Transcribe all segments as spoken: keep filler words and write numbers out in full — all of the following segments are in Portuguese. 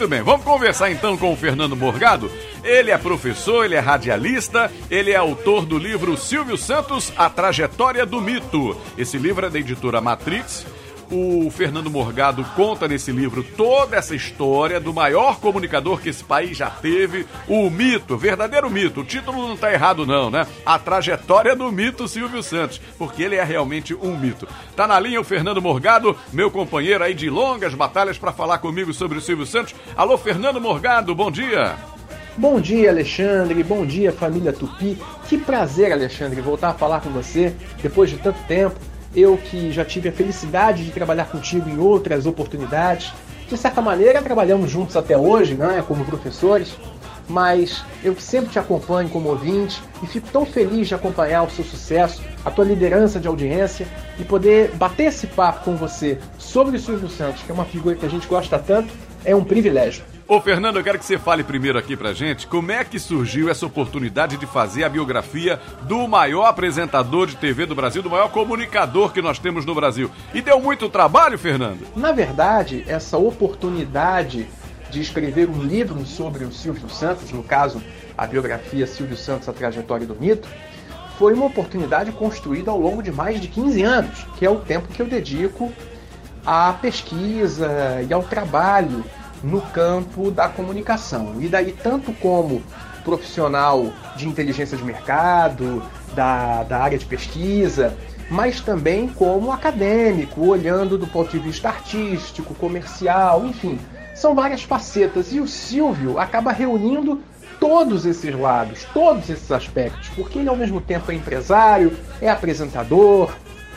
Muito bem, vamos conversar então com o Fernando Morgado. Ele é professor, ele é radialista, ele é autor do livro Silvio Santos, A Trajetória do Mito. Esse livro é da editora Matrix. O Fernando Morgado conta nesse livro toda essa história do maior comunicador que esse país já teve, o mito, o verdadeiro mito. O título não está errado não, né? A Trajetória do Mito Silvio Santos, porque ele é realmente um mito. Tá na linha o Fernando Morgado, meu companheiro aí de longas batalhas para falar comigo sobre o Silvio Santos. Alô, Fernando Morgado, bom dia. Bom dia, Alexandre. Bom dia, família Tupi. Que prazer, Alexandre, voltar a falar com você depois de tanto tempo. Eu que já tive a felicidade de trabalhar contigo em outras oportunidades. De certa maneira, trabalhamos juntos até hoje, né, como professores. Mas eu que sempre te acompanho como ouvinte e fico tão feliz de acompanhar o seu sucesso, a tua liderança de audiência e poder bater esse papo com você sobre o Silvio Santos, que é uma figura que a gente gosta tanto, é um privilégio. Ô Fernando, eu quero que você fale primeiro aqui pra gente como é que surgiu essa oportunidade de fazer a biografia do maior apresentador de T V do Brasil, do maior comunicador que nós temos no Brasil. E deu muito trabalho, Fernando? Na verdade, essa oportunidade de escrever um livro sobre o Silvio Santos, no caso, a biografia Silvio Santos, A Trajetória do Mito, foi uma oportunidade construída ao longo de mais de quinze anos, que é o tempo que eu dedico à pesquisa e ao trabalho no campo da comunicação. E daí, tanto como profissional de inteligência de mercado, da, da área de pesquisa, mas também como acadêmico, olhando do ponto de vista artístico, comercial, enfim, são várias facetas. E o Silvio acaba reunindo todos esses lados, todos esses aspectos, porque ele ao mesmo tempo é empresário, é apresentador,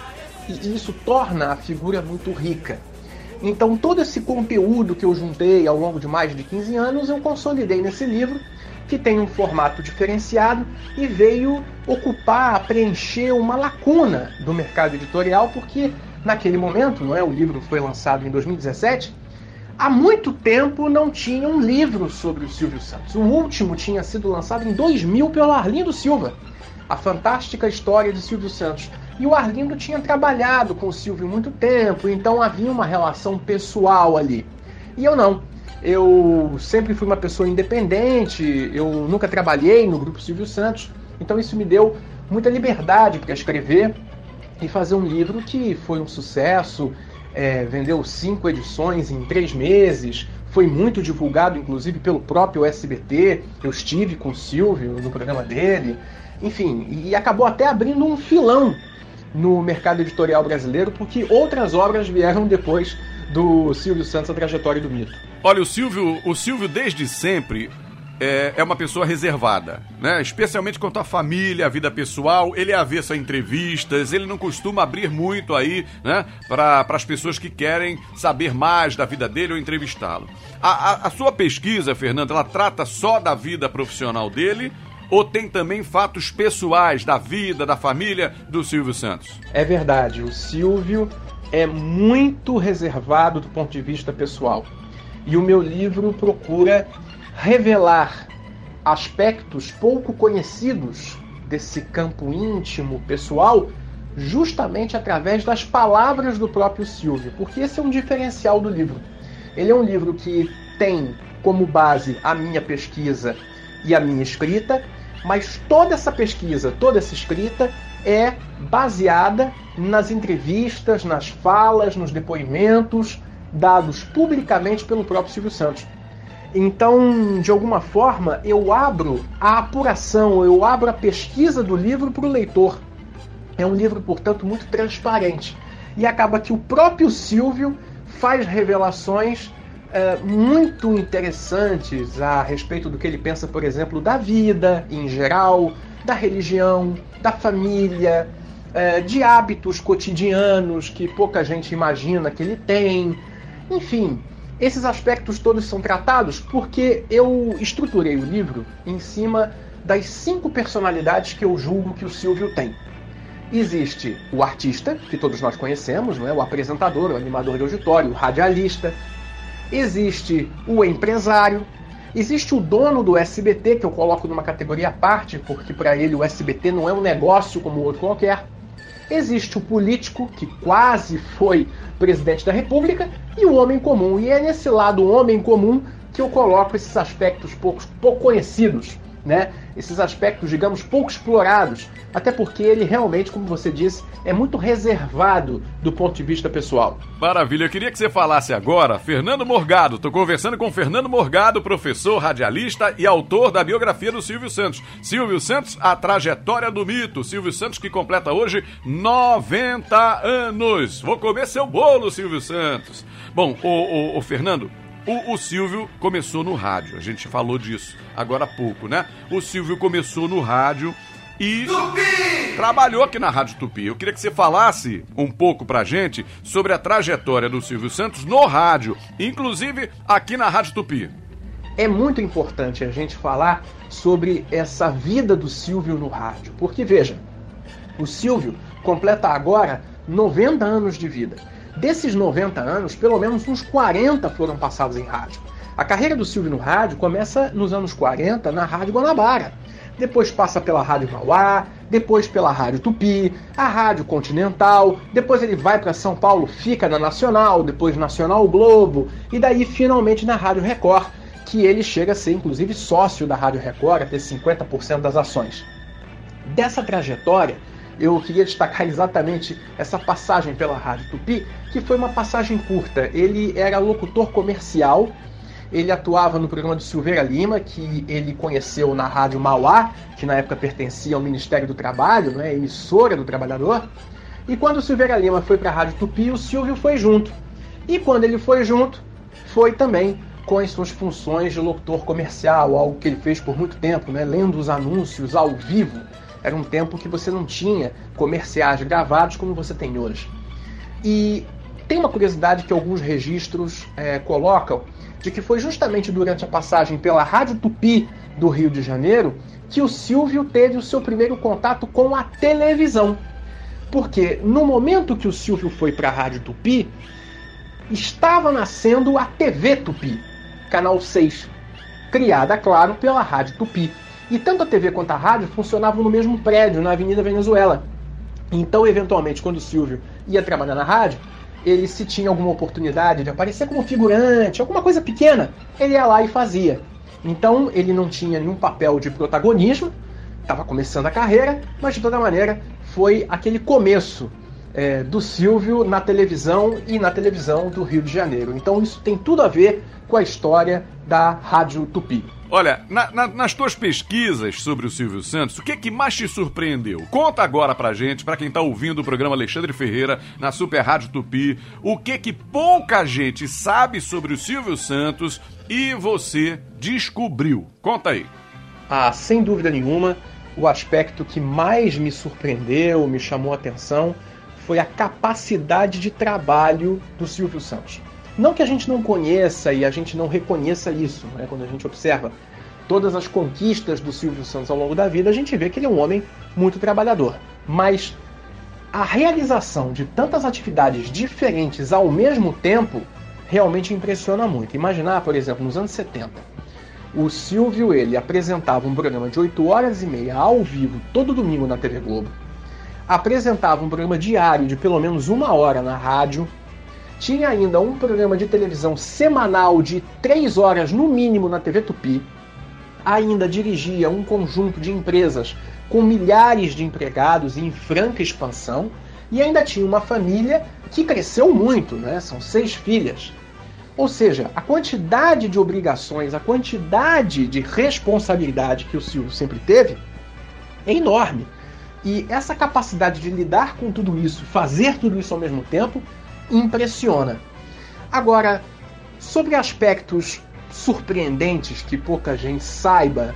e isso torna a figura muito rica. Então todo esse conteúdo que eu juntei ao longo de mais de quinze anos, eu consolidei nesse livro, que tem um formato diferenciado e veio ocupar, preencher uma lacuna do mercado editorial, porque naquele momento, não é, o livro foi lançado em dois mil e dezessete, há muito tempo não tinha um livro sobre o Silvio Santos. O último tinha sido lançado em dois mil pelo Arlindo Silva, A Fantástica História de Silvio Santos. E o Arlindo tinha trabalhado com o Silvio muito tempo, então havia uma relação pessoal ali. E eu não. Eu sempre fui uma pessoa independente, eu nunca trabalhei no Grupo Silvio Santos, então isso me deu muita liberdade para escrever e fazer um livro que foi um sucesso, é, vendeu cinco edições em três meses, foi muito divulgado, inclusive, pelo próprio S B T, eu estive com o Silvio no programa dele, enfim, e acabou até abrindo um filão no mercado editorial brasileiro, porque outras obras vieram depois do Silvio Santos, A Trajetória do Mito. Olha, o Silvio, o Silvio desde sempre é, é uma pessoa reservada, né? Especialmente quanto à família, a vida pessoal. Ele é avesso a entrevistas, ele não costuma abrir muito aí, né, para as pessoas que querem saber mais da vida dele ou entrevistá-lo. A, a, a sua pesquisa, Fernando, ela trata só da vida profissional dele, ou tem também fatos pessoais da vida, da família do Silvio Santos? É verdade, o Silvio é muito reservado do ponto de vista pessoal. E o meu livro procura revelar aspectos pouco conhecidos desse campo íntimo, pessoal, justamente através das palavras do próprio Silvio, porque esse é um diferencial do livro. Ele é um livro que tem como base a minha pesquisa e a minha escrita, mas toda essa pesquisa, toda essa escrita é baseada nas entrevistas, nas falas, nos depoimentos dados publicamente pelo próprio Silvio Santos. Então, de alguma forma, eu abro a apuração, eu abro a pesquisa do livro para o leitor. É um livro, portanto, muito transparente. E acaba que o próprio Silvio faz revelações É, muito interessantes a respeito do que ele pensa, por exemplo, da vida em geral, da religião, da família, é, de hábitos cotidianos que pouca gente imagina que ele tem. Enfim, esses aspectos todos são tratados porque eu estruturei o livro em cima das cinco personalidades que eu julgo que o Silvio tem. Existe o artista, que todos nós conhecemos, não é? O apresentador, o animador de auditório, o radialista. Existe o empresário, existe o dono do S B T, que eu coloco numa categoria à parte, porque para ele o S B T não é um negócio como outro qualquer. Existe o político, que quase foi presidente da República, e o homem comum. E é nesse lado homem comum que eu coloco esses aspectos pouco, pouco conhecidos, né? Esses aspectos, digamos, pouco explorados, até porque ele realmente, como você disse, é muito reservado do ponto de vista pessoal. Maravilha, eu queria que você falasse agora, Fernando Morgado. Estou conversando com Fernando Morgado, professor, radialista e autor da biografia do Silvio Santos. Silvio Santos, a trajetória do mito. Silvio Santos que completa hoje noventa anos. Vou comer seu bolo, Silvio Santos. Bom, o, o, o Fernando... O, o Silvio começou no rádio, a gente falou disso agora há pouco, né? O Silvio começou no rádio e Tupi! Trabalhou aqui na Rádio Tupi. Eu queria que você falasse um pouco pra gente sobre a trajetória do Silvio Santos no rádio, inclusive aqui na Rádio Tupi. É muito importante a gente falar sobre essa vida do Silvio no rádio, porque veja, o Silvio completa agora noventa anos de vida. Desses noventa anos, pelo menos uns quarenta foram passados em rádio. A carreira do Silvio no rádio começa nos anos quarenta na Rádio Guanabara. Depois passa pela Rádio Mauá, depois pela Rádio Tupi, a Rádio Continental, depois ele vai para São Paulo, fica na Nacional, depois Nacional Globo, e daí finalmente na Rádio Record, que ele chega a ser inclusive sócio da Rádio Record, a ter cinquenta por cento das ações. Dessa trajetória, eu queria destacar exatamente essa passagem pela Rádio Tupi, que foi uma passagem curta. Ele era locutor comercial, ele atuava no programa do Silveira Lima, que ele conheceu na Rádio Mauá, que na época pertencia ao Ministério do Trabalho, né, emissora do trabalhador. E quando o Silveira Lima foi para a Rádio Tupi, o Silvio foi junto. E quando ele foi junto, foi também com as suas funções de locutor comercial, algo que ele fez por muito tempo, né, lendo os anúncios ao vivo. Era um tempo que você não tinha comerciais gravados como você tem hoje. E tem uma curiosidade que alguns registros é, colocam, de que foi justamente durante a passagem pela Rádio Tupi do Rio de Janeiro que o Silvio teve o seu primeiro contato com a televisão. Porque no momento que o Silvio foi para a Rádio Tupi, estava nascendo a T V Tupi, Canal seis, criada, claro, pela Rádio Tupi. E tanto a T V quanto a rádio funcionavam no mesmo prédio, na Avenida Venezuela. Então, eventualmente, quando o Silvio ia trabalhar na rádio, ele, se tinha alguma oportunidade de aparecer como figurante, alguma coisa pequena, ele ia lá e fazia. Então, ele não tinha nenhum papel de protagonismo, estava começando a carreira, mas de toda maneira foi aquele começo é, do Silvio na televisão e na televisão do Rio de Janeiro. Então, isso tem tudo a ver com a história da Rádio Tupi. Olha, na, na, nas tuas pesquisas sobre o Silvio Santos, o que que mais te surpreendeu? Conta agora pra gente, pra quem tá ouvindo o programa Alexandre Ferreira na Super Rádio Tupi, o que que pouca gente sabe sobre o Silvio Santos e você descobriu. Conta aí. Ah, sem dúvida nenhuma, o aspecto que mais me surpreendeu, me chamou a atenção, foi a capacidade de trabalho do Silvio Santos. Não que a gente não conheça e a gente não reconheça isso, né? Quando a gente observa todas as conquistas do Silvio Santos ao longo da vida, a gente vê que ele é um homem muito trabalhador. Mas a realização de tantas atividades diferentes ao mesmo tempo realmente impressiona muito. Imaginar, por exemplo, nos anos setenta, o Silvio ele apresentava um programa de oito horas e meia ao vivo todo domingo na T V Globo, apresentava um programa diário de pelo menos uma hora na rádio, tinha ainda um programa de televisão semanal de três horas no mínimo na T V Tupi, ainda dirigia um conjunto de empresas com milhares de empregados e em franca expansão, e ainda tinha uma família que cresceu muito, né? São seis filhas. Ou seja, a quantidade de obrigações, a quantidade de responsabilidade que o Silvio sempre teve é enorme. E essa capacidade de lidar com tudo isso, fazer tudo isso ao mesmo tempo, impressiona. Agora, sobre aspectos surpreendentes que pouca gente saiba,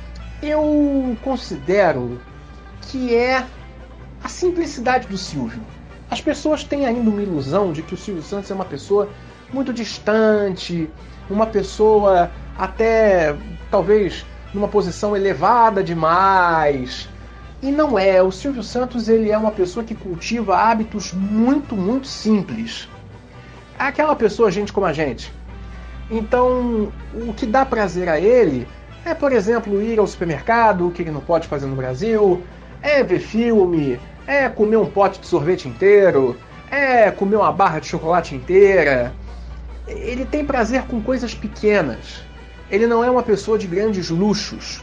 eu considero que é a simplicidade do Silvio. As pessoas têm ainda uma ilusão de que o Silvio Santos é uma pessoa muito distante, uma pessoa até, talvez, numa posição elevada demais. E não é. O Silvio Santos ele é uma pessoa que cultiva hábitos muito, muito simples. É aquela pessoa, gente como a gente. Então, o que dá prazer a ele é, por exemplo, ir ao supermercado, que ele não pode fazer no Brasil, é ver filme, é comer um pote de sorvete inteiro, é comer uma barra de chocolate inteira. ele tem prazer com coisas pequenas. Ele não é uma pessoa de grandes luxos.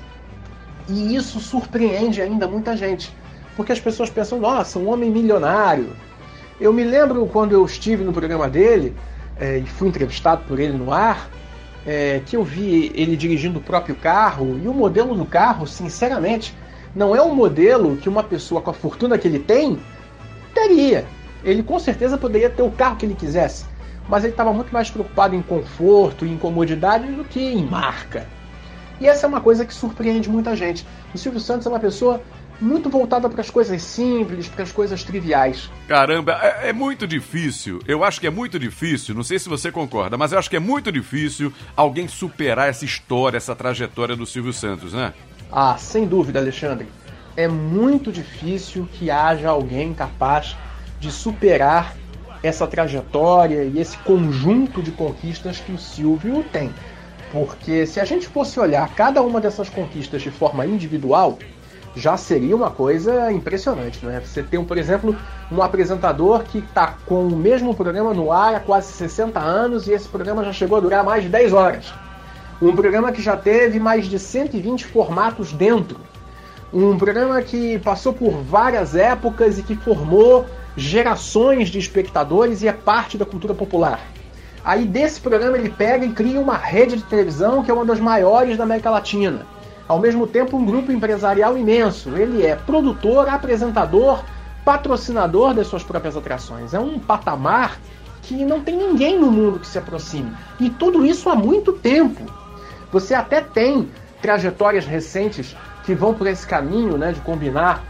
E isso surpreende ainda muita gente. Porque as pessoas pensam, nossa, um homem milionário. Eu me lembro quando eu estive no programa dele, é, e fui entrevistado por ele no ar, é, que eu vi ele dirigindo o próprio carro, e o modelo do carro, sinceramente, não é um modelo que uma pessoa com a fortuna que ele tem teria. Ele com certeza poderia ter o carro que ele quisesse, mas ele estava muito mais preocupado em conforto e em comodidade do que em marca. E essa é uma coisa que surpreende muita gente. O Silvio Santos é uma pessoa muito voltada para as coisas simples, para as coisas triviais. Caramba, é, é muito difícil, eu acho que é muito difícil, não sei se você concorda, mas eu acho que é muito difícil alguém superar essa história, essa trajetória do Silvio Santos, né? Ah, sem dúvida, Alexandre. É muito difícil que haja alguém capaz de superar essa trajetória e esse conjunto de conquistas que o Silvio tem. Porque se a gente fosse olhar cada uma dessas conquistas de forma individual, já seria uma coisa impressionante, não é? Você tem, por exemplo, um apresentador que está com o mesmo programa no ar há quase sessenta anos e esse programa já chegou a durar mais de dez horas. Um programa que já teve mais de cento e vinte formatos dentro. Um programa que passou por várias épocas e que formou gerações de espectadores e é parte da cultura popular. Aí desse programa ele pega e cria uma rede de televisão que é uma das maiores da América Latina. Ao mesmo tempo um grupo empresarial imenso. Ele é produtor, apresentador, patrocinador das suas próprias atrações. É um patamar que não tem ninguém no mundo que se aproxime. E tudo isso há muito tempo. Você até tem trajetórias recentes que vão por esse caminho, né, de combinar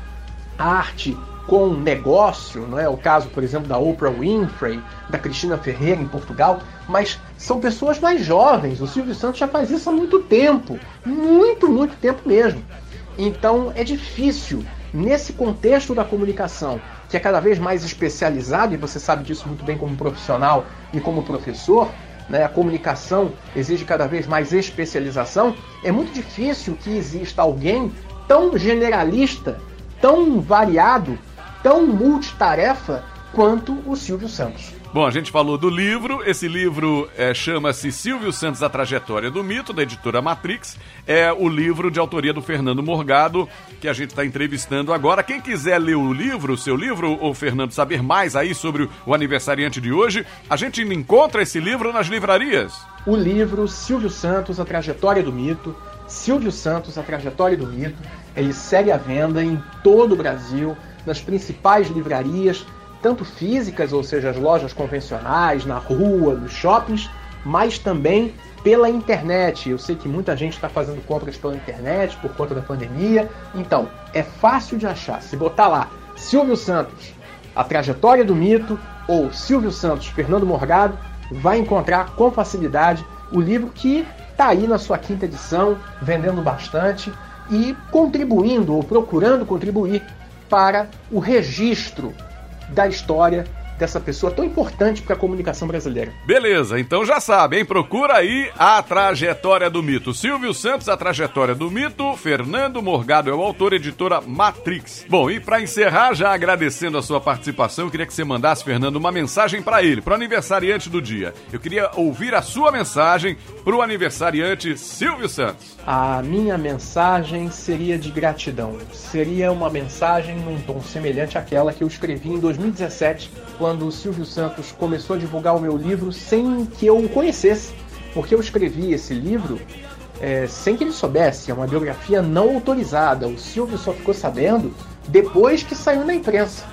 arte com negócio, não é? O caso, por exemplo, da Oprah Winfrey, da Cristina Ferreira em Portugal, mas são pessoas mais jovens. O Silvio Santos já faz isso há muito tempo, muito, muito tempo mesmo. Então é difícil, nesse contexto da comunicação, que é cada vez mais especializado, e você sabe disso muito bem como profissional e como professor, né, a comunicação exige cada vez mais especialização, é muito difícil que exista alguém tão generalista, tão variado, tão multitarefa quanto o Silvio Santos. Bom, a gente falou do livro, esse livro é, chama-se Silvio Santos, a Trajetória do Mito, da editora Matrix, é o livro de autoria do Fernando Morgado, que a gente está entrevistando agora. Quem quiser ler o livro, o seu livro, ou Fernando, saber mais aí sobre o aniversariante de hoje, a gente encontra esse livro nas livrarias? O livro Silvio Santos, a Trajetória do Mito, Silvio Santos, a Trajetória do Mito, ele segue à venda em todo o Brasil, nas principais livrarias, tanto físicas, ou seja, as lojas convencionais, na rua, nos shoppings, mas também pela internet. Eu sei que muita gente está fazendo compras pela internet por conta da pandemia, então é fácil de achar. Se botar lá Silvio Santos, a Trajetória do Mito, ou Silvio Santos, Fernando Morgado, vai encontrar com facilidade o livro que está aí na sua quinta edição, vendendo bastante e contribuindo, ou procurando contribuir para o registro da história dessa pessoa tão importante para a comunicação brasileira. Beleza, então já sabe, hein? Procura aí a Trajetória do Mito. Silvio Santos, a Trajetória do Mito. Fernando Morgado é o autor, editora Matrix. Bom, e para encerrar, já agradecendo a sua participação, eu queria que você mandasse, Fernando, uma mensagem para ele, para o aniversariante do dia. Eu queria ouvir a sua mensagem para o aniversariante Silvio Santos. A minha mensagem seria de gratidão. Seria uma mensagem num tom semelhante àquela que eu escrevi em dois mil e dezessete, quando o Silvio Santos começou a divulgar o meu livro sem que eu o conhecesse, porque eu escrevi esse livro é, sem que ele soubesse, é uma biografia não autorizada, o Silvio só ficou sabendo depois que saiu na imprensa.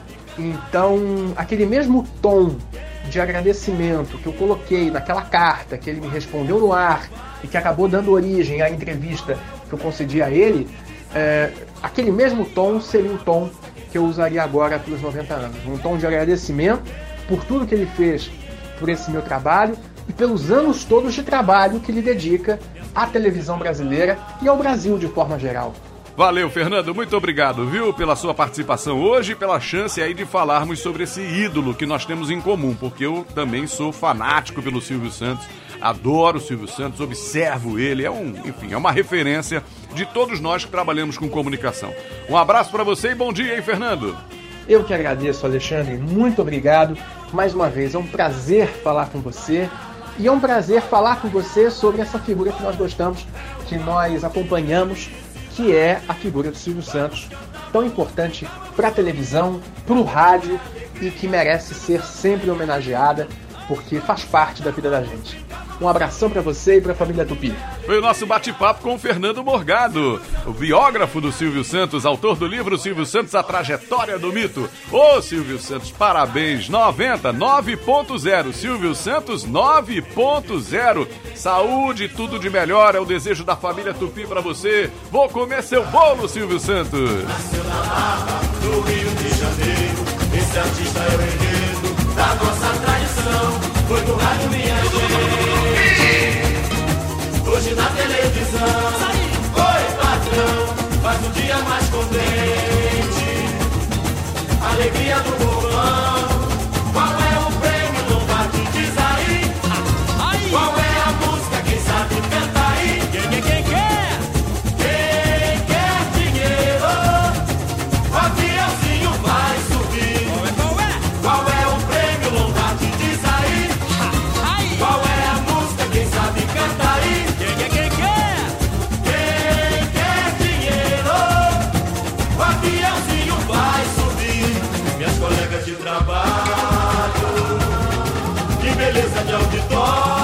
Então, aquele mesmo tom de agradecimento que eu coloquei naquela carta que ele me respondeu no ar e que acabou dando origem à entrevista que eu concedi a ele, é, aquele mesmo tom seria o tom que eu usaria agora pelos noventa anos. Um tom de agradecimento por tudo que ele fez por esse meu trabalho e pelos anos todos de trabalho que ele dedica à televisão brasileira e ao Brasil de forma geral. Valeu, Fernando, muito obrigado, viu, pela sua participação hoje e pela chance aí de falarmos sobre esse ídolo que nós temos em comum, porque eu também sou fanático pelo Silvio Santos, adoro o Silvio Santos, observo ele, é um, enfim, é uma referência de todos nós que trabalhamos com comunicação. Um abraço para você e bom dia, hein, Fernando? Eu que agradeço, Alexandre, muito obrigado. Mais uma vez, é um prazer falar com você E é um prazer falar com você sobre essa figura que nós gostamos, que nós acompanhamos, que é a figura do Silvio Santos, tão importante para a televisão, para o rádio e que merece ser sempre homenageada, porque faz parte da vida da gente. Um abração para você e para a família Tupi. Foi o nosso bate-papo com o Fernando Morgado, o biógrafo do Silvio Santos, autor do livro Silvio Santos, A Trajetória do Mito. Ô Silvio Santos, parabéns, noventa, nove ponto zero, Silvio Santos nove ponto zero. Saúde, tudo de melhor, é o desejo da família Tupi para você. Vou comer seu bolo, Silvio Santos. Nasceu na Barra, no Rio de Janeiro, esse artista é o enredo da nossa tradição. Foi no rádio, minha gente, hoje na televisão. Oi, patrão, faz um dia mais contente, alegria do povão. Qual é o prêmio Lombardi, diz aí? Qual é a música, quem sabe canta aí? Quem, quem, quem quer? Quem quer dinheiro? O aviãozinho vai subir. Qual é? Qual é o prêmio Lombardi, diz aí? Qual é a música, quem sabe canta aí? Quem quer, quem quer? Quem quer dinheiro? O aviãozinho vai subir. Minhas colegas de trabalho, que beleza de auditório.